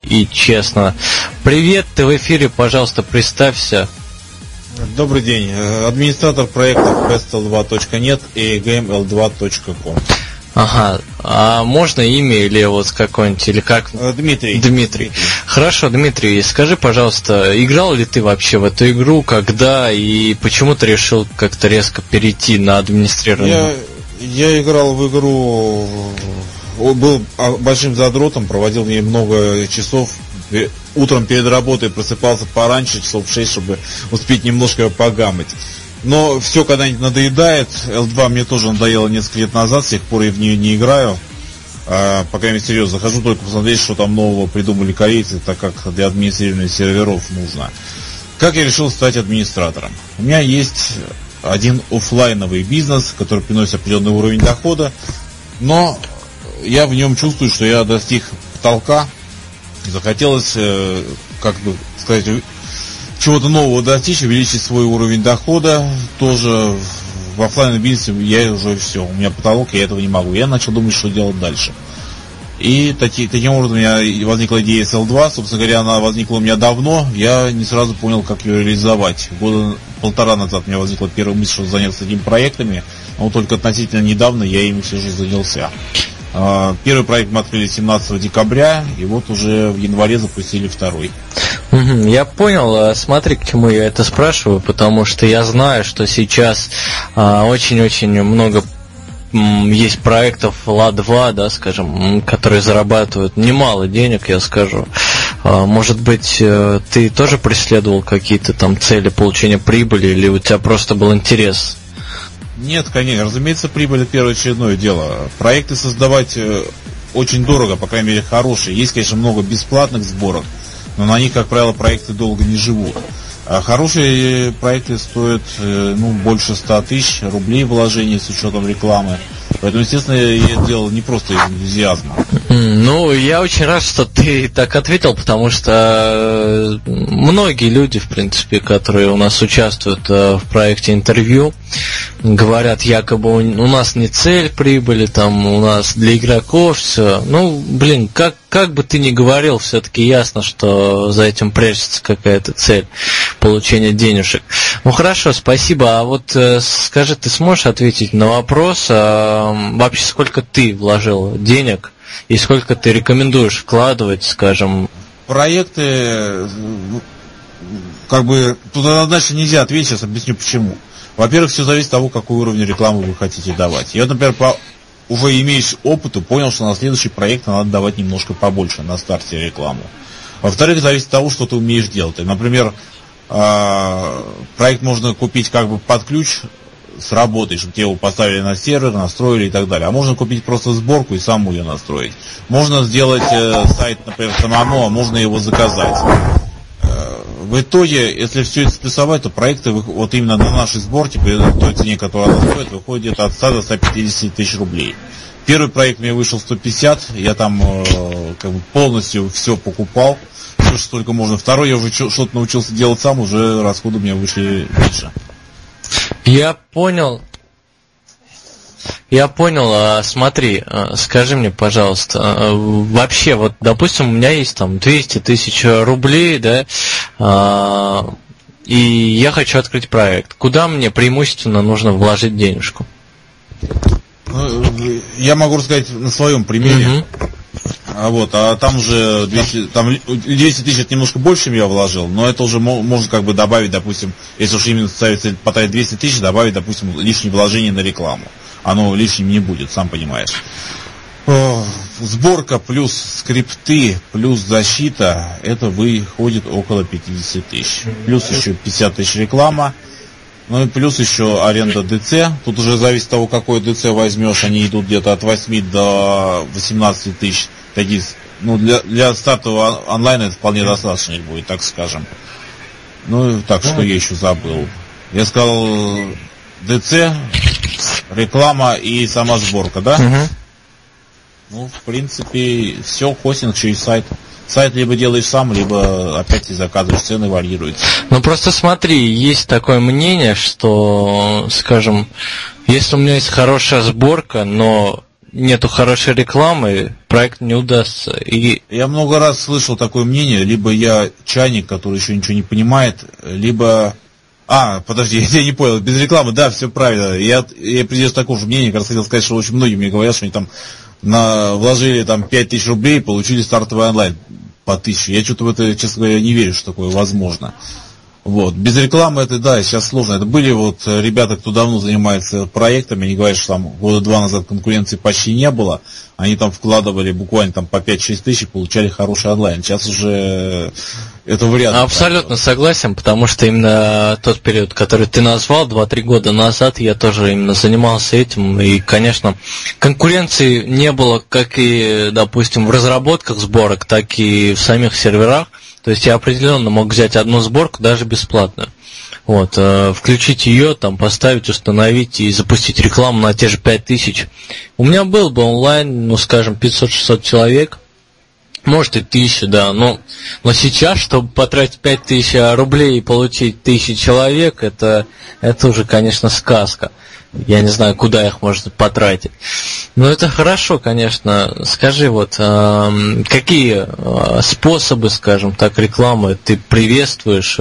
и честно. Привет, ты в эфире, пожалуйста, представься. Добрый день. Администратор проектов bestl2.net и gaml2.com. Ага. А можно имя или вот какое-нибудь, или как? Дмитрий. Хорошо, Дмитрий, скажи, пожалуйста, играл ли ты вообще в эту игру, когда и почему ты решил как-то резко перейти на администрирование? Я играл в игру, был большим задротом, проводил в ней много часов. Утром перед работой просыпался пораньше, часов в 6, чтобы успеть немножко погамать. Но все когда-нибудь надоедает. L2 мне тоже надоело несколько лет назад, с тех пор я в нее не играю. По крайней мере, серьезно, захожу только посмотреть, что там нового придумали корейцы, так как для администрирования серверов нужно. Как я решил стать администратором? У меня есть один офлайновый бизнес, который приносит определенный уровень дохода, но я в нем чувствую, что я достиг потолка. Захотелось, как бы сказать, чего-то нового достичь, увеличить свой уровень дохода. Тоже в офлайновом бизнесе я уже все, у меня потолок, я этого не могу. Я начал думать, что делать дальше. И таким образом у меня возникла идея SL2. Собственно говоря, она возникла у меня давно. Я не сразу понял, как ее реализовать. Года полтора назад у меня возникла первая мысль, что заняться этими проектами. Но только относительно недавно я ими все же занялся. Первый проект мы открыли 17 декабря, и вот уже в январе запустили второй. Я понял. Смотри, к чему я это спрашиваю, потому что я знаю, что сейчас очень-очень много есть проектов ЛА-2, да, скажем, которые зарабатывают немало денег, я скажу. Может быть, ты тоже преследовал какие-то там цели получения прибыли, или у тебя просто был интерес? Нет, конечно, разумеется, прибыль — это первоочередное дело. Проекты создавать очень дорого, по крайней мере, хорошие. Есть, конечно, много бесплатных сборок, но на них, как правило, проекты долго не живут. А хорошие проекты стоят больше 100 тысяч рублей вложений с учетом рекламы. Поэтому, естественно, я это делал не просто из энтузиазма. Ну, я очень рад, что ты так ответил, потому что многие люди, в принципе, которые у нас участвуют в проекте интервью, говорят, якобы у нас не цель прибыли, там у нас для игроков все. Ну, блин, как бы ты ни говорил, все-таки ясно, что за этим прячется какая-то цель получения денежек. Ну хорошо, спасибо. А вот скажи, ты сможешь ответить на вопрос, вообще сколько ты вложил денег и сколько ты рекомендуешь вкладывать, скажем? Проекты, как бы, тут однозначно нельзя ответить, сейчас объясню почему. Во-первых, все зависит от того, какой уровень рекламы вы хотите давать. Я, например, уже имеешь опыт, понял, что на следующий проект надо давать немножко побольше на старте рекламу. Во-вторых, зависит от того, что ты умеешь делать. Например, проект можно купить как бы под ключ с работой, чтобы тебе его поставили на сервер, настроили и так далее. А можно купить просто сборку и саму ее настроить. Можно сделать сайт, например, самому, а можно его заказать. В итоге, если все это спрессовать, то проекты вот именно на нашей сборке, при той цене, которая она стоит, выходит где-то от 100 до 150 тысяч рублей. Первый проект мне вышел 150, я там как бы полностью все покупал, все, что только можно. Второй я уже что-то научился делать сам, уже расходы у меня вышли меньше. Я понял. Смотри, скажи мне, пожалуйста, вообще, вот, допустим, у меня есть там 200 тысяч рублей, да, и я хочу открыть проект. Куда мне преимущественно нужно вложить денежку? Я могу рассказать на своем примере. А там уже 200 тысяч это немножко больше, чем я вложил, но это уже можно как бы добавить, допустим, если уж именно ставится потратить 200 тысяч, добавить, допустим, лишние вложения на рекламу. Оно лишним не будет, сам понимаешь. Сборка плюс скрипты плюс защита, это выходит около 50 тысяч. Плюс еще 50 тысяч реклама. Ну и плюс еще аренда ДЦ. Тут уже зависит от того, какой ДЦ возьмешь. Они идут где-то от 8 до 18 тысяч. Такие, для стартового онлайна это вполне достаточно будет, так скажем. Ну, так, что я еще забыл. Я сказал ДЦ, реклама и сама сборка, да? Ну, в принципе, все, хостинг через сайт. Сайт либо делаешь сам, либо опять заказываешь, цены варьируются. Ну просто смотри, есть такое мнение, что, скажем, если у меня есть хорошая сборка, но нету хорошей рекламы, проект не удастся. И я много раз слышал такое мнение, либо я чайник, который еще ничего не понимает, либо... подожди, я не понял, без рекламы, да, все правильно. Я придерживаюсь такого же мнения, как раз хотел сказать, что очень многие мне говорят, что они там вложили там 5000 рублей, получили стартовый онлайн по 1000. Я что-то в это, честно говоря, не верю, что такое возможно. Вот. Без рекламы это, да, сейчас сложно. Это были вот ребята, кто давно занимается проектами, они говорят, что там года 2 назад конкуренции почти не было. Они там вкладывали буквально там по 5-6 тысяч, получали хороший онлайн. Сейчас уже это вряд ли. Абсолютно согласен, потому что именно тот период, который ты назвал, 2-3 года назад, я тоже именно занимался этим. И, конечно, конкуренции не было как и, допустим, в разработках сборок, так и в самих серверах. То есть я определенно мог взять одну сборку, даже бесплатную. Вот, включить ее, там, поставить, установить и запустить рекламу на те же 5000. У меня был бы онлайн, ну, скажем, 500-600 человек. Может и 1000, да. Но сейчас, чтобы потратить 5000 рублей и получить 1000 человек, это уже, конечно, сказка. Я не знаю, куда их можно потратить. Но это хорошо, конечно. Скажи, вот, какие способы, скажем так, рекламы ты приветствуешь,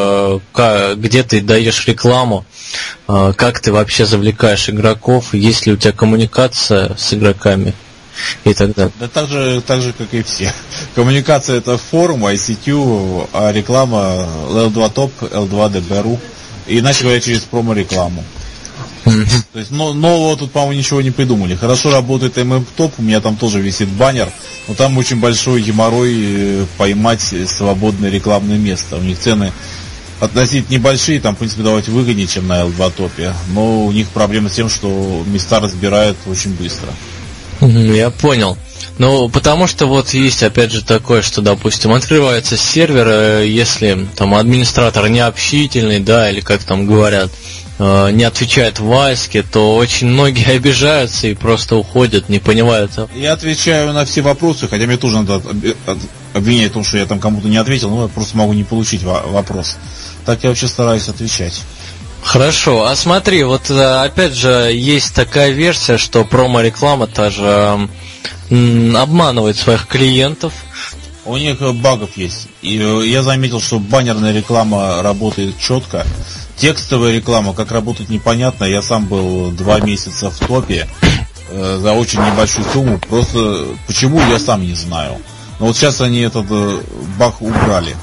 где ты даешь рекламу, как ты вообще завлекаешь игроков, есть ли у тебя коммуникация с игроками и так далее? Да так же, как и все. Коммуникация — это форум, ICQ, а реклама L2 Top, L2 DB.ru, иначе говоря, через промо-рекламу. То есть, нового тут, по-моему, ничего не придумали. Хорошо работает ММТоп, у меня там тоже висит баннер, но там очень большой геморрой поймать свободное рекламное место. У них цены относительно небольшие, там, в принципе, давать выгоднее, чем на L2 топе, но у них проблема с тем, что места разбирают очень быстро. Я понял. Ну, потому что вот есть, опять же, такое, что, допустим, открывается сервер, если там администратор необщительный, да, или как там говорят, не отвечает в вайске, то очень многие обижаются и просто уходят, не понимают. Я отвечаю на все вопросы, хотя мне тоже надо обвинять в том, что я там кому-то не ответил, но я просто могу не получить вопрос. Так я вообще стараюсь отвечать. Хорошо, а смотри, вот опять же есть такая версия, что промо-реклама тоже обманывает своих клиентов. У них багов есть. И я заметил, что баннерная реклама работает четко. Текстовая реклама, как работает, непонятно. Я сам был 2 месяца в топе за очень небольшую сумму. Просто почему, я сам не знаю. Но вот сейчас они этот баг убрали.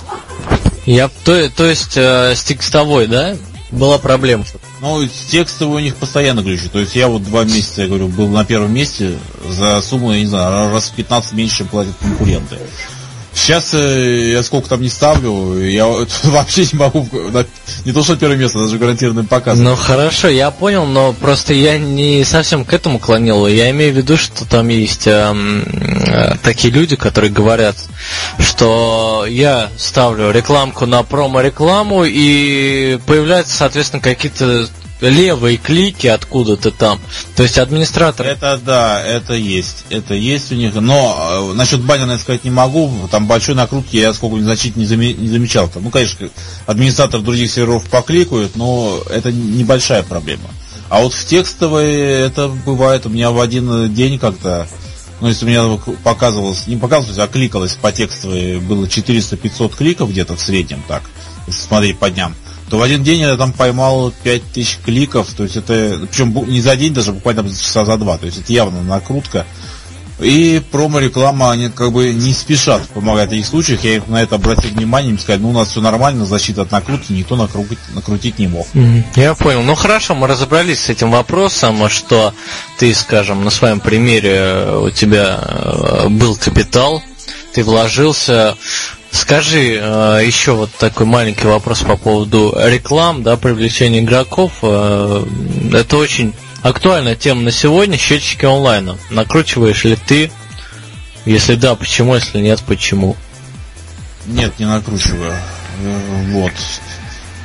То есть с текстовой, да? Была проблема. Ну, текстовый у них постоянно глючит. То есть я вот 2 месяца, я говорю, был на первом месте за сумму, я не знаю, раз в 15 меньше, чем платят конкуренты. Сейчас я сколько там не ставлю, я вообще не могу, не то что первое место, даже гарантированным показывать. Ну хорошо, я понял, но просто я не совсем к этому клонил. Я имею в виду, что там есть такие люди, которые говорят, что я ставлю рекламку на промо-рекламу, и появляются, соответственно, какие-то левые клики откуда-то там. То есть администратор... Это да, это есть у них. Но насчет баннера сказать не могу. Там большой накрутки я сколько незначительно не замечал. Ну, конечно, администратор других серверов покликают, но это небольшая проблема. А вот в текстовой это бывает. У меня в один день как-то, ну, если у меня показывалось, не показывалось, а кликалось по текстовой, было 400-500 кликов где-то в среднем, так, если смотреть по дням, то в один день я там поймал 5000 кликов, то есть это, причем не за день даже, буквально часа за 2, то есть это явно накрутка. И промо-реклама, они как бы не спешат помогать в таких случаях, я их на это обратил внимание, им сказали, ну у нас все нормально, защита от накрутки, никто накрутить не мог. Я понял, ну хорошо, мы разобрались с этим вопросом, что ты, скажем, на своем примере у тебя был капитал, ты вложился. Скажи еще вот такой маленький вопрос по поводу реклам, да, привлечения игроков. Это очень актуальная тема на сегодня, счетчики онлайна. Накручиваешь ли ты? Если да, почему? Если нет, почему? Нет, не накручиваю. Вот.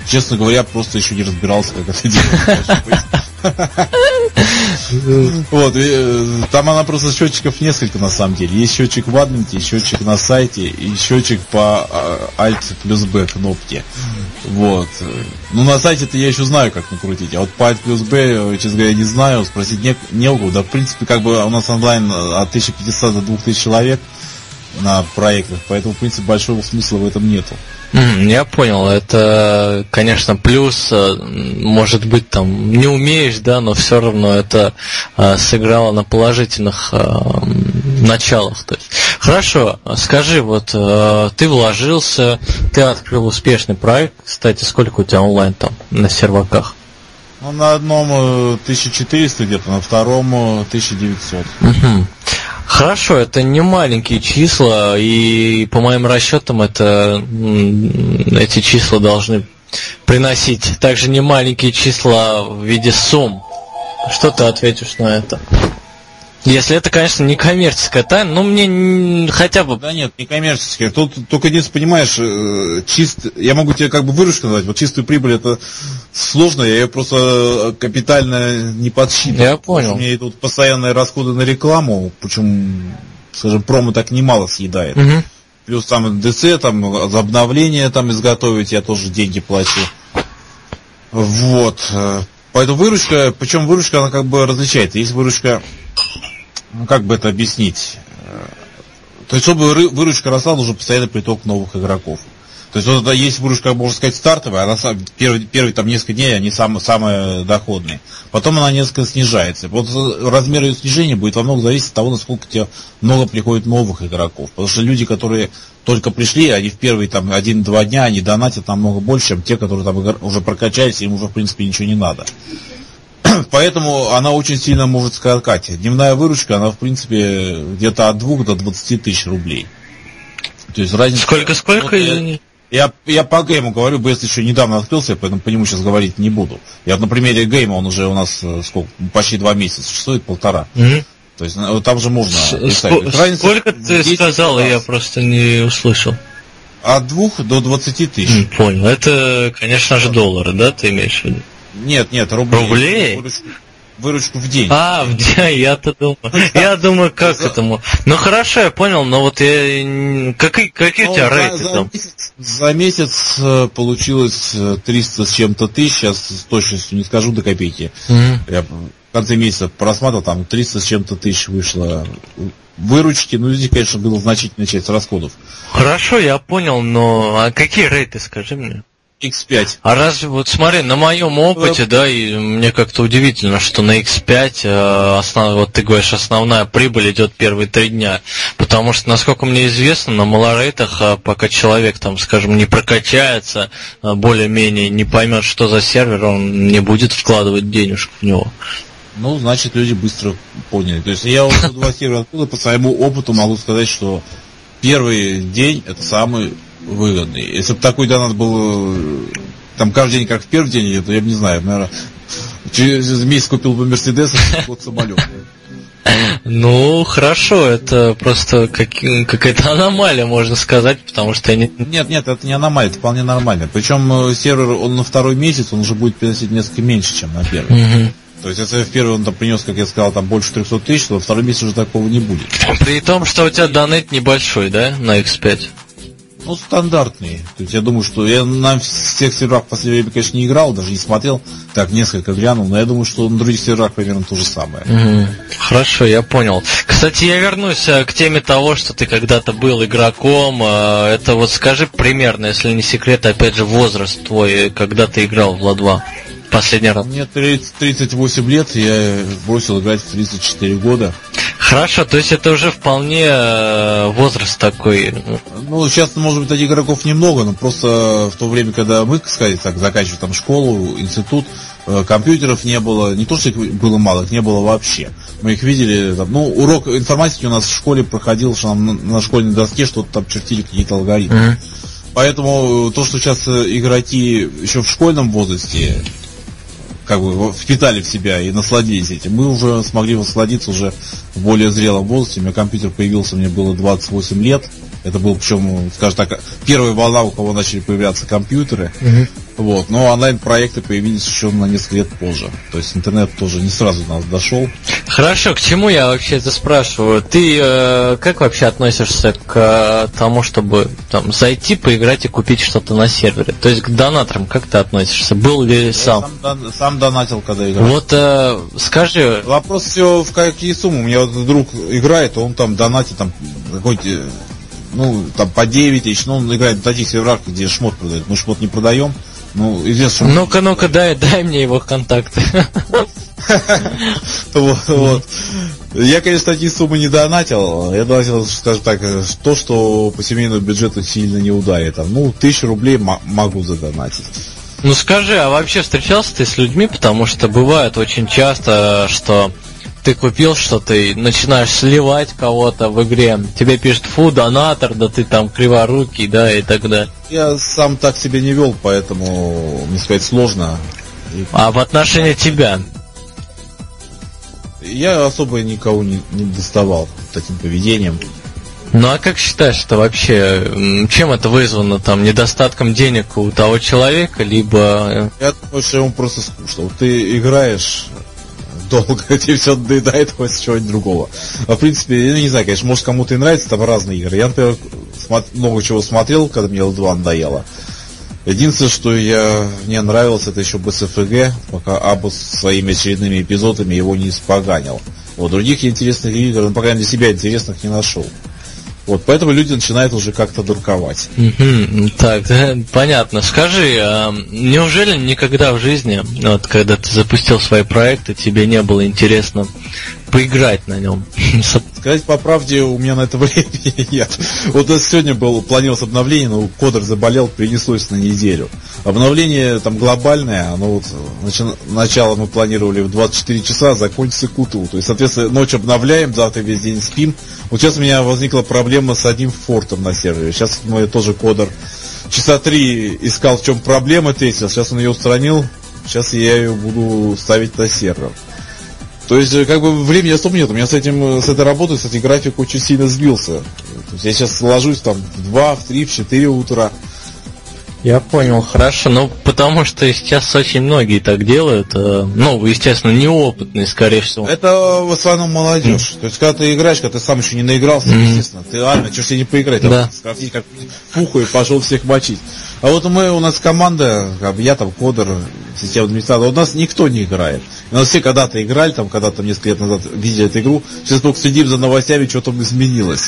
честно говоря, просто еще не разбирался, как это делать. Вот, там она просто счетчиков несколько на самом деле. Есть счетчик в адменте, счетчик на сайте и счетчик по Alt плюс B кнопке. Вот. Ну, на сайте-то я еще знаю, как накрутить. А вот по Alt плюс B, честно говоря, не знаю, спросить не у кого. Да, в принципе, как бы у нас онлайн от 1500 до 2000 человек на проектах, поэтому, в принципе, большого смысла в этом нету. Я понял, это, конечно, плюс, может быть, там, не умеешь, да, но все равно это сыграло на положительных началах. То есть. Хорошо, скажи, вот ты вложился, ты открыл успешный проект, кстати, сколько у тебя онлайн там на серваках? Ну, на одном 1400 где-то, на втором 1900. Угу. Хорошо, это не маленькие числа, и по моим расчетам эти числа должны приносить также не маленькие числа в виде сумм. Что ты ответишь на это? Если это, конечно, не коммерческая тайна, но мне хотя бы... Да нет, не коммерческая. Тут только единственное, понимаешь, я могу тебе как бы выручку назвать, вот чистую прибыль это сложно, я ее просто капитально не подсчитываю. Я понял. У меня идут постоянные расходы на рекламу, причем, скажем, промо так немало съедает. Угу. Плюс там ДЦ, там за обновление там изготовить, я тоже деньги плачу. Вот. Поэтому выручка, причем выручка, она как бы различается. Есть выручка... Ну, как бы это объяснить? То есть, чтобы выручка росла, нужен постоянный приток новых игроков. То есть, вот это есть выручка, можно сказать, стартовая, она первые там несколько дней, они самые доходные. Потом она несколько снижается. Вот размер ее снижения будет во многом зависеть от того, насколько тебе много приходит новых игроков. Потому что люди, которые только пришли, они в первые там 1-2 дня, они донатят намного больше, чем те, которые там уже прокачались, им уже, в принципе, ничего не надо. Поэтому она очень сильно может скакать. Дневная выручка, она, в принципе, где-то от 2 до 20 тысяч рублей. То есть разница... Сколько? Вот я по гейму говорю, BS еще недавно открылся, поэтому по нему сейчас говорить не буду. Я на примере гейма, он уже у нас сколько, почти 2 месяца существует, 1,5. Mm-hmm. То есть там же можно представить. Сколько ты сказал, я просто не услышал. От 2 до 20 тысяч. Понял. Это, конечно же, доллары, да, ты имеешь в виду? Нет, рублей. Рублей? Выручку в день. В день, я-то думаю. Я думаю, как этому. Ну хорошо, я понял, но вот какие у тебя рейты там? За месяц получилось 300 с чем-то тысяч, сейчас с точностью не скажу до копейки. Я в конце месяца просматривал, там 300 с чем-то тысяч вышло выручки, ну здесь, конечно, была значительная часть расходов. Хорошо, я понял, но какие рейты, скажи мне? X5. А разве, вот смотри, на моем опыте, да, и мне как-то удивительно, что на X5, вот ты говоришь, основная прибыль идет первые 3 дня. Потому что, насколько мне известно, на малорейтах, пока человек, там, скажем, не прокачается, более-менее не поймет, что за сервер, он не будет вкладывать денежку в него. Ну, значит, люди быстро поняли. То есть я уже 2 сервера откуда по своему опыту могу сказать, что первый день это самый выгодный. Если бы такой донат был там каждый день, как в первый день, то я бы не знаю, наверное, через месяц купил бы Мерседес, год самолет. Ну, хорошо, это просто какая-то аномалия, можно сказать, потому что я не... Нет, это не аномалия, это вполне нормально. Причем сервер, он на второй месяц, он уже будет приносить несколько меньше, чем на первый. Угу. То есть, если в первый он там принес, как я сказал, там больше 300 тысяч, то во второй месяц уже такого не будет. При том, что у тебя донат небольшой, да, на X5? Ну, стандартный. То есть я думаю, что я на всех серверах в последнее время, конечно, не играл, даже не смотрел, так несколько глянул, но я думаю, что на других серверах примерно то же самое. Хорошо, я понял. Кстати, я вернусь к теме того, что ты когда-то был игроком. Это вот скажи примерно, если не секрет, опять же, возраст твой, когда ты играл в Влад 2 последний раз. Мне 38 лет, я бросил играть в 34 года. Хорошо, то есть это уже вполне возраст такой. Ну, сейчас, может быть, таких игроков немного, но просто в то время, когда мы, сказать так, заканчивали там школу, институт, компьютеров не было, не то, что их было мало, их не было вообще. Мы их видели, там, ну, урок информатики у нас в школе проходил, что нам на школьной доске что-то там чертили, какие-то алгоритмы. Поэтому то, что сейчас игроки еще в школьном возрасте как бы впитали в себя и насладились этим, мы уже смогли насладиться уже в более зрелом возрасте. У меня компьютер появился, мне было 28 лет. Это был, причем, скажем так, первая волна, у кого начали появляться компьютеры. Вот, но онлайн-проекты появились еще на несколько лет позже. То есть интернет тоже не сразу до нас дошел. Хорошо, к чему я вообще это спрашиваю? Ты как вообще относишься к тому, чтобы там зайти, поиграть и купить что-то на сервере? То есть к донаторам как ты относишься? Был ли сам? Сам донатил, когда играл. Вот скажи. Вопрос все в какие суммы. У меня вот друг играет, он там донатит там какой-то, там по 9 тысяч, но он играет на таких серверах, где шмот продает. Мы шмот не продаем. Ну-ка, дай мне его контакты. Вот. Я, конечно, такие суммы не донатил. Я донатил, скажем так, то, что по семейному бюджету сильно не ударит. 1000 рублей могу задонатить. Ну скажи, а вообще встречался ты с людьми? Потому что бывает очень часто, что ты купил что-то и начинаешь сливать кого-то в игре. Тебе пишут: фу, донатор, да ты там криворукий, да, и так далее. Я сам так себя не вел, поэтому, мне сказать, сложно. А в отношении тебя? Я особо никого не доставал таким поведением. Ну а как считаешь, что вообще, чем это вызвано, там, недостатком денег у того человека, либо... Я думаю, что ему просто скучно. Ты играешь долго, тебе все надоедает, хочется чего-нибудь другого. А в принципе, я не знаю, конечно, может кому-то и нравится, там разные игры. Я, например, много чего смотрел, когда мне L2 надоело. Единственное, что мне нравилось, это еще BSFG, пока Абус своими очередными эпизодами его не испоганил. Вот, других интересных игр, пока я для себя интересных не нашел. Вот, поэтому люди начинают уже как-то дурковать. Так, понятно. Скажи, а неужели никогда в жизни, вот когда ты запустил свои проекты, тебе не было интересно поиграть на нем? Сказать по правде, у меня на это времени нет. Вот сегодня планировалось обновление, но кодер заболел, перенеслось на неделю. Обновление там глобальное, оно начало мы планировали в 24 часа, закончится к утру. То есть, соответственно, ночь обновляем, завтра весь день спим. Вот сейчас у меня возникла проблема с одним фортом на сервере. Сейчас мой тоже кодер часа 3 искал, в чем проблема, тестил. Сейчас он ее устранил. Сейчас я ее буду ставить на сервер. То есть, времени особо нет. У меня с этой работой, кстати, график очень сильно сбился. То есть, я сейчас ложусь там в 2, в 3, в 4 утра. Я понял, хорошо. Потому что сейчас очень многие так делают. Естественно, неопытные, скорее всего. Это в основном молодежь. То есть, когда ты играешь, когда ты сам еще не наигрался, естественно, ты, что ж тебе не поиграть, да. Скрафтить как пуху и пошел всех мочить. А вот у нас команда, я там кодер, системный администратор, у нас никто не играет. У нас все когда-то играли, когда-то несколько лет назад видели эту игру, сейчас только следим за новостями, что там изменилось.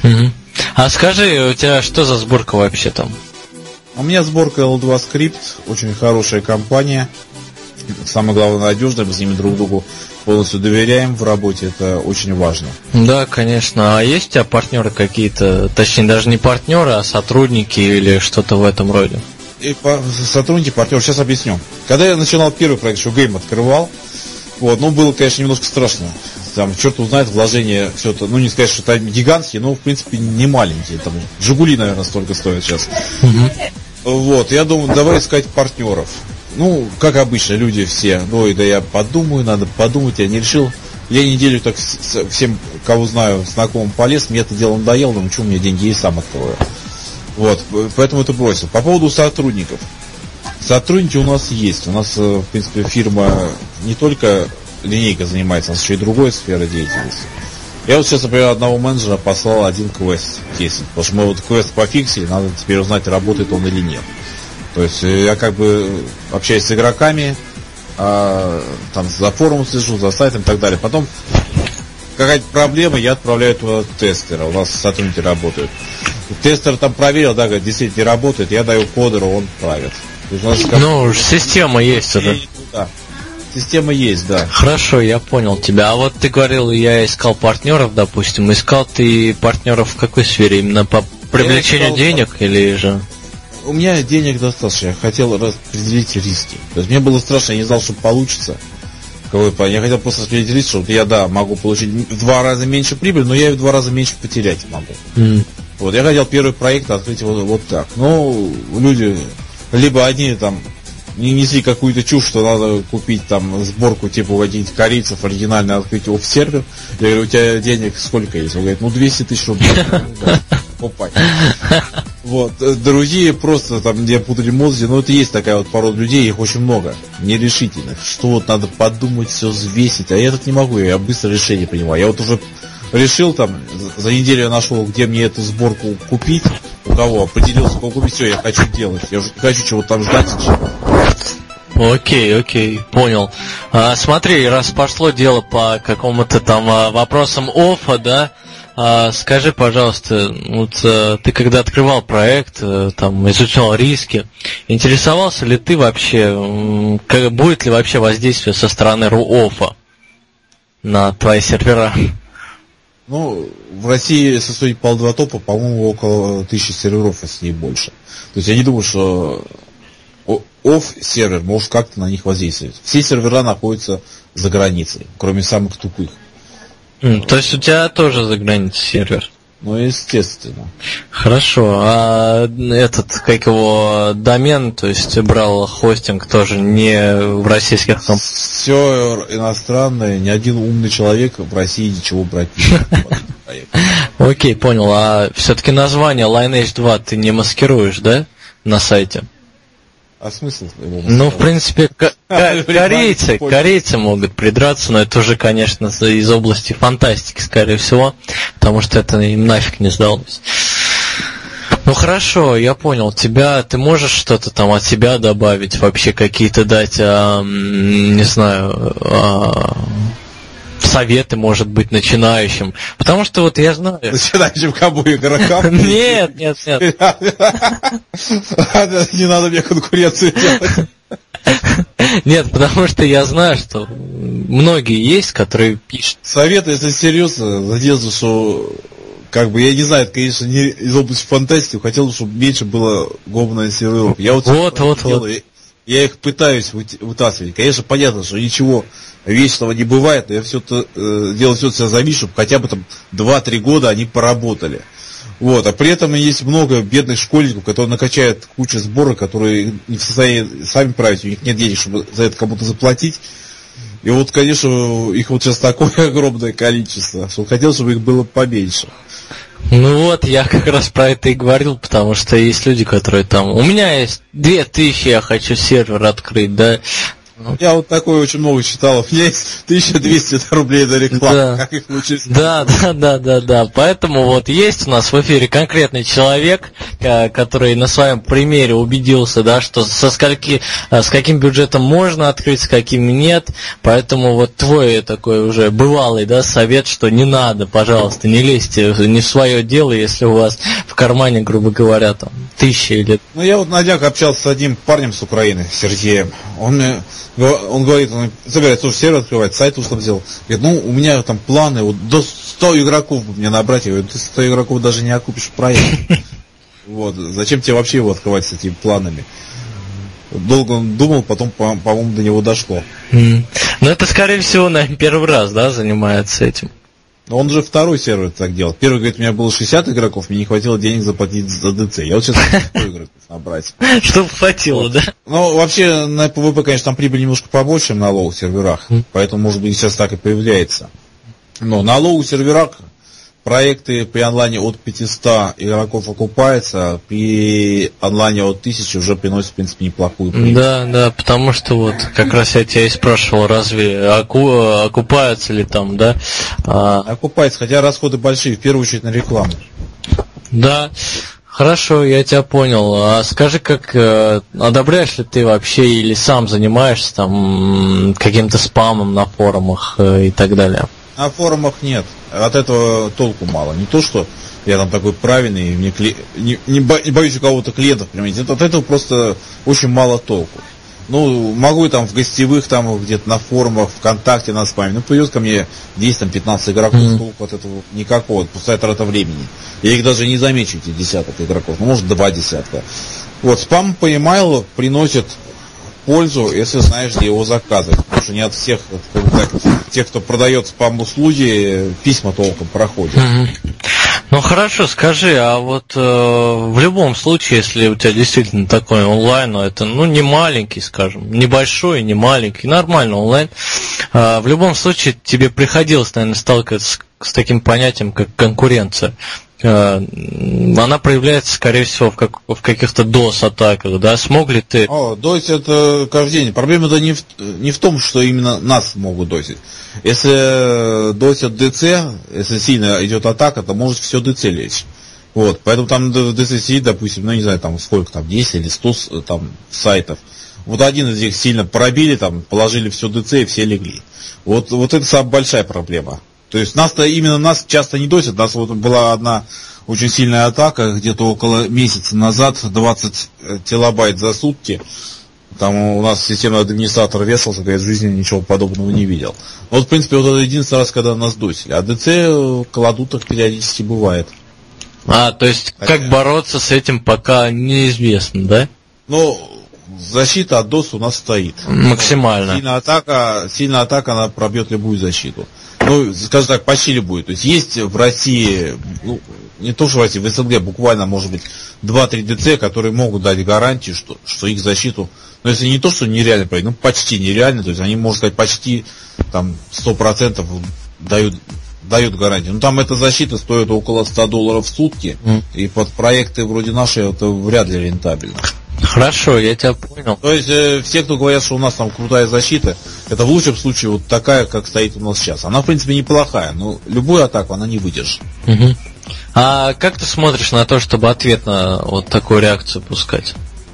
А скажи, у тебя что за сборка вообще там? У меня сборка L2 Script, очень хорошая компания, самое главное, надежная, мы с ними друг другу полностью доверяем в работе, это очень важно. Да, конечно. А есть у тебя партнеры какие-то, точнее даже не партнеры, а сотрудники или что-то в этом роде? Сотрудники, партнеры, сейчас объясню. Когда я начинал первый проект, еще Game открывал, было, конечно, немножко страшно. Там, черт узнает, вложения, все это, не сказать, что это гигантские, но, в принципе, не маленькие. Там, Жигули, наверное, столько стоят сейчас. Я думаю, давай искать партнеров. Как обычно, люди все, я подумаю, надо подумать, я не решил. Я неделю так всем, кого знаю, знакомым полез, мне это дело надоело, думаю, что у меня деньги есть, сам открою. Поэтому это бросил. По поводу сотрудников. Сотрудники у нас есть. У нас, в принципе, фирма не только линейка занимается, у нас еще и другой сферой деятельности. Я сейчас, например, одного менеджера послал один квест тестить, потому что мы квест пофиксили, надо теперь узнать, работает он или нет. То есть я общаюсь с игроками, там за форумом слежу, за сайтом и так далее. Потом какая-то проблема, я отправляю туда тестера, у нас сотрудники работают. Тестер там проверил, говорит, действительно не работает, я даю кодеру, он правит. Система есть уже. Да. Система есть, да. Хорошо, я понял тебя. А вот ты говорил, я искал партнеров, допустим. Искал ты партнеров в какой сфере? Именно по привлечению денег или же? У меня денег достаточно. Я хотел распределить риски. То есть мне было страшно, я не знал, что получится. Я хотел просто распределить риски, что я, могу получить в 2 раза меньше прибыль, но я и в 2 раза меньше потерять могу. Я хотел первый проект открыть вот так. Люди либо одни там не несли какую-то чушь, что надо купить там сборку типа каких-нибудь корейцев, оригинально открыть его в сервер. Я говорю, у тебя денег сколько есть? Он говорит, 200 тысяч рублей. Покупай. Вот, другие просто там, где путали мозги, но это есть такая вот порода людей, их очень много, нерешительных, что вот надо подумать, все взвесить, а я тут не могу, я быстро решение принимаю. Я вот уже решил там, за неделю я нашел, где мне эту сборку купить, у кого, определился, кого купить, все, я хочу делать, я уже не хочу чего-то там ждать. Окей, понял. Смотри, раз пошло дело по какому-то там вопросам оффа, да, скажи, пожалуйста, вот ты когда открывал проект, там изучал риски, интересовался ли ты вообще, будет ли вообще воздействие со стороны РУОФа на твои сервера? Ну, в России, если судить по L2Top, по-моему, около 1000 серверов, если не больше. То есть я не думаю, что офф-сервер может как-то на них воздействовать. Все сервера находятся за границей, кроме самых тупых. То есть у тебя тоже за границей сервер? Ну, естественно. Хорошо, а этот, как его, домен, то есть брал хостинг тоже не в российских компаниях? Все иностранное, ни один умный человек в России ничего брать не будет. Окей, понял, а все-таки название Lineage 2 ты не маскируешь, да, на сайте? А смысл его? Ну, в принципе, корейцы могут придраться, но это уже, конечно, из области фантастики, скорее всего, потому что это им нафиг не сдалось. Ну хорошо, я понял. Ты можешь что-то там от себя добавить, вообще какие-то дать, не знаю, советы, может быть, начинающим. Потому что вот я знаю... Начинающим кому игрокам? Нет. Не надо мне конкуренцию делать. Нет, потому что я знаю, что многие есть, которые пишут. Советы, если серьезно, надеюсь, что... Как бы, я не знаю, это, конечно, не из области фантастики, хотел бы, чтобы меньше было говна серверов. Я вот. Я их пытаюсь вытаскивать. Конечно, понятно, что ничего вечного не бывает, но я делаю все от себя зависит, чтобы хотя бы там 2-3 года они поработали. Вот. А при этом есть много бедных школьников, которые накачают кучу сборок, которые не в состоянии сами править, у них нет денег, чтобы за это кому-то заплатить. И вот, конечно, их вот сейчас такое огромное количество, что хотел, чтобы их было поменьше. Ну вот, я как раз про это и говорил, потому что есть люди, которые там... У меня есть 2000, я хочу сервер открыть, да. Я вот такое очень много читал. У меня есть 1200 рублей на рекламу. Да. Как их лучше сделать? Да. Поэтому вот есть у нас в эфире конкретный человек, который на своем примере убедился, да, что с каким бюджетом можно открыть, с каким нет. Поэтому вот твой такой уже бывалый, да, совет, что не надо, пожалуйста, не лезьте не в свое дело, если у вас в кармане, грубо говоря, там 1000 или... Ну я вот на днях общался с одним парнем с Украины, Сергеем. Он говорит, он собирается тоже сервер открывать, сайт устав сделал. Говорит, ну, у меня там планы, вот до 100 игроков мне набрать. Я говорю, ты 100 игроков даже не окупишь проект. Вот, зачем тебе вообще его открывать с этими планами? Долго он думал, потом, по-моему, до него дошло. Ну, это, скорее всего, наверное, первый раз, да, занимается этим. Но он же второй сервер так делал. Первый, говорит, у меня было 60 игроков, мне не хватило денег заплатить за ДЦ. Я вот сейчас хочу 100 игроков набрать. Чтобы хватило, да? Ну, вообще, на PvP, конечно, там прибыль немножко побольше, чем на лоу серверах. Поэтому, может быть, сейчас так и появляется. Но на лоу серверах проекты при онлайне от 500 игроков окупаются, при онлайне от 1000 уже приносят, в принципе, неплохую прибыль. Да, потому что вот как раз я тебя и спрашивал, разве окупаются ли там, да? Окупается, хотя расходы большие, в первую очередь на рекламу. Да, хорошо, я тебя понял. А скажи, как одобряешь ли ты вообще или сам занимаешься там каким-то спамом на форумах и так далее? На форумах нет. От этого толку мало. Не то, что я там такой правильный, мне не боюсь у кого-то клиентов применить. От этого просто очень мало толку. Ну, могу там в гостевых, там где-то на форумах, ВКонтакте на спаме. Ну, придет ко мне 10-15 игроков, толку от этого никакого, пустая трата времени. Я их даже не замечу, эти десяток игроков. Ну, может, 2 десятка. Вот, спам по e-mail приносит пользу, если знаешь, где его заказывать. Потому что не от всех, так, тех, кто продает спам-услуги, письма толком проходят. Ну хорошо, скажи, а вот в любом случае, если у тебя действительно такой онлайн, но это не маленький, скажем, небольшой, не маленький, нормальный онлайн, в любом случае тебе приходилось, наверное, сталкиваться с таким понятием, как конкуренция. Она проявляется, скорее всего, в каких-то DOS-атаках, да? Смог ли ты... DOS это каждый день. Проблема-то не в том, что именно нас могут досить. Если досят DC, если сильно идет атака, то может все DC лечь. Вот, поэтому там в DC сидит, допустим, не знаю, там сколько там, 10 или 100 там сайтов. Вот один из них сильно пробили, там, положили все DC и все легли. Вот это самая большая проблема. То есть именно нас часто не досят. У нас вот была одна очень сильная атака, где-то около месяца назад, 20 терабайт за сутки. Там у нас системный администратор весался, говорит, в жизни ничего подобного не видел. Вот, в принципе, вот это единственный раз, когда нас досили. А DC кладут периодически бывает. То есть, как бороться с этим, пока неизвестно, да? Защита от DOS у нас стоит. Максимально. Сильная атака, она пробьет любую защиту. Скажем так, почти любую. То есть в России, не то что в России, в СНГ буквально, может быть, 2-3 DC, которые могут дать гарантию, что их защиту, если не то, что нереально пройти, почти нереально, то есть они, можно сказать, почти там 100% дают гарантию. Там эта защита стоит около $100 в сутки, и под проекты вроде наши это вряд ли рентабельно. Хорошо, я тебя понял. То есть все, кто говорят, что у нас там крутая защита, это в лучшем случае вот такая, как стоит у нас сейчас. Она, в принципе, неплохая, но любую атаку она не выдержит. Угу. А как ты смотришь на то, чтобы ответ на вот такую реакцию пускать?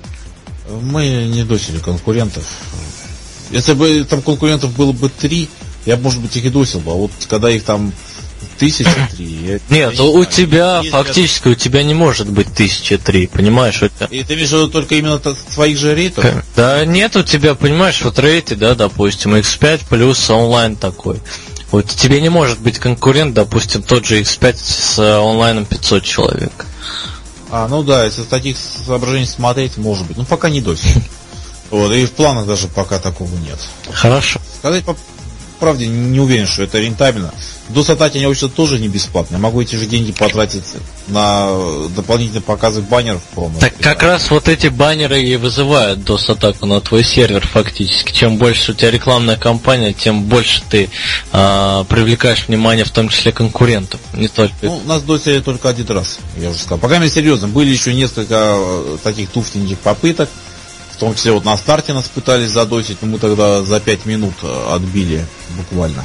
Мы не досили конкурентов. Если бы там конкурентов было бы 3, я, может быть, их и досил бы. А вот когда их там 1003. Нет, у тебя фактически у тебя не может быть 1003, понимаешь? Это... И ты имеешь в виду только именно своих же рейтов? Да нет, у тебя, понимаешь, вот рейты, да, допустим, X5 плюс онлайн такой. Вот тебе не может быть конкурент, допустим, тот же X5 с онлайном 500 человек. Если с таких соображений смотреть, может быть. Пока не досить. Вот, и в планах даже пока такого нет. Хорошо. Сказать по правде не уверен, что это рентабельно. DOS-атаки они вообще тоже не бесплатные. Я могу эти же деньги потратить на дополнительные показы баннеров промо. Так как раз вот эти баннеры и вызывают DOS-атаку на твой сервер фактически. Чем больше у тебя рекламная кампания, тем больше ты привлекаешь внимание, в том числе конкурентов. Не только... у нас досили только один раз, я уже сказал. Пока мне серьезно, были еще несколько таких туфтеньких попыток. В том числе вот на старте нас пытались задосить, но мы тогда за 5 минут отбили буквально.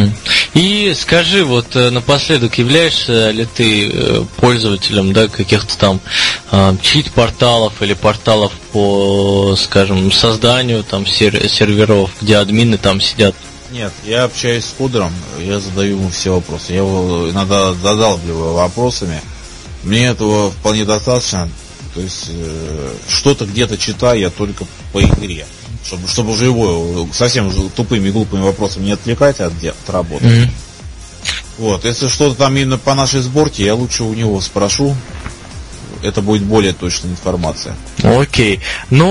И скажи, вот напоследок, являешься ли ты пользователем, да, каких-то там чит-порталов или порталов по, скажем, созданию там серверов, где админы там сидят? Нет, я общаюсь с кодером, я задаю ему все вопросы. Я его иногда задалбливаю вопросами. Мне этого вполне достаточно. То есть что-то где-то читаю я только по игре. Чтобы уже его совсем уже тупыми глупыми вопросами не отвлекать от работы. Вот, если что-то там именно по нашей сборке, я лучше у него спрошу. Это будет более точная информация. Окей.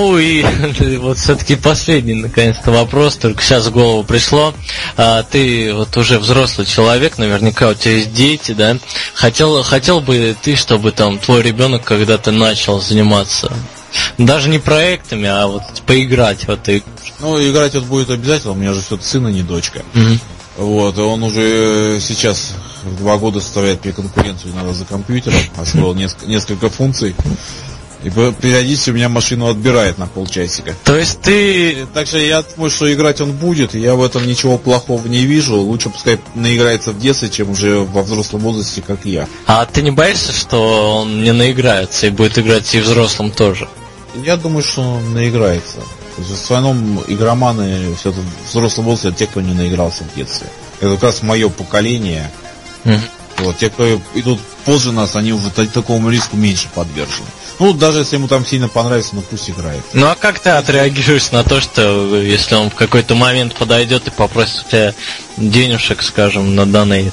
И вот все-таки последний, наконец-то, вопрос, только сейчас в голову пришло. Ты вот уже взрослый человек, наверняка у тебя есть дети, да? Хотел бы ты, чтобы там твой ребенок когда-то начал заниматься, даже не проектами, а вот поиграть в эту игру? Играть вот будет обязательно, у меня же все-таки сын, а не дочка. Вот, и он уже сейчас 2 года составляет мне конкуренцию иногда за компьютером, освоил несколько функций. И периодически у меня машину отбирает на полчасика. То есть ты... Так что я думаю, что играть он будет, я в этом ничего плохого не вижу. Лучше пускай наиграется в детстве, чем уже во взрослом возрасте, как я. А ты не боишься, что он не наиграется и будет играть и взрослым тоже? Я думаю, что он наиграется. То есть, в основном игроманы все в взрослом возрасте, те, кто не наигрался в детстве. Это как раз мое поколение. Вот, те, кто идут позже нас, они уже такому риску меньше подвержены. Даже если ему там сильно понравится, пусть играет. А как ты отреагируешь на то, что если он в какой-то момент подойдет и попросит у тебя денежек, скажем, на донейт?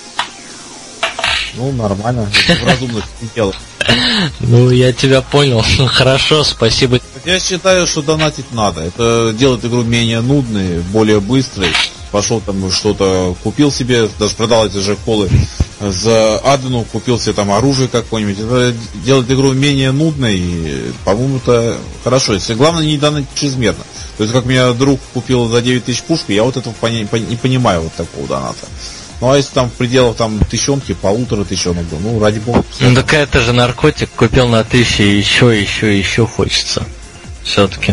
Нормально. Это в разумных делах. Я тебя понял. Хорошо, спасибо. Я считаю, что донатить надо. Это делает игру менее нудной, более быстрой. Пошел там что-то, купил себе, даже продал эти же колы за админу, купил себе там оружие какое-нибудь. Это делает игру менее нудной, и, по-моему, это хорошо. Если главное не донатить чрезмерно. То есть, как меня друг купил за 9 тысяч пушку, я вот этого не понимаю, вот такого доната. Ну, а если там в пределах там 1000, 1500, ну, ради бога. Ну, так это же наркотик, купил на 1000, еще хочется. Все-таки.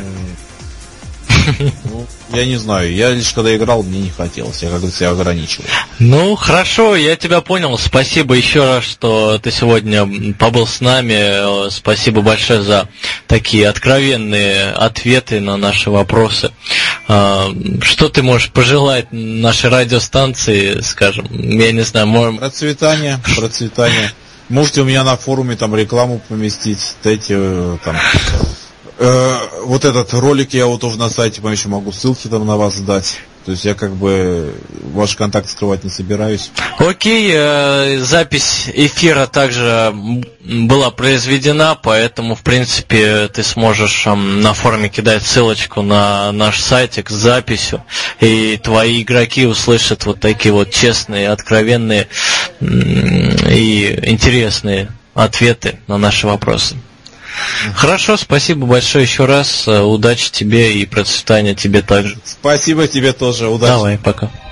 Ну, я не знаю, я лишь когда играл, мне не хотелось, я как-то себя ограничивал. Ну, хорошо, я тебя понял. Спасибо еще раз, что ты сегодня побыл с нами. Спасибо большое за такие откровенные ответы на наши вопросы. Что ты можешь пожелать нашей радиостанции, скажем, я не знаю, можем... Процветание. Можете у меня на форуме там рекламу поместить, дайте там... вот этот ролик я вот тоже на сайте еще могу ссылки там на вас дать. То есть я как бы ваш контакт скрывать не собираюсь. Окей, запись эфира также была произведена, поэтому в принципе ты сможешь на форуме кидать ссылочку на наш сайтик с записью, и твои игроки услышат вот такие вот честные, откровенные и интересные ответы на наши вопросы. Хорошо, спасибо большое еще раз. Удачи тебе и процветания тебе также. Спасибо тебе тоже. Удачи. Давай, пока.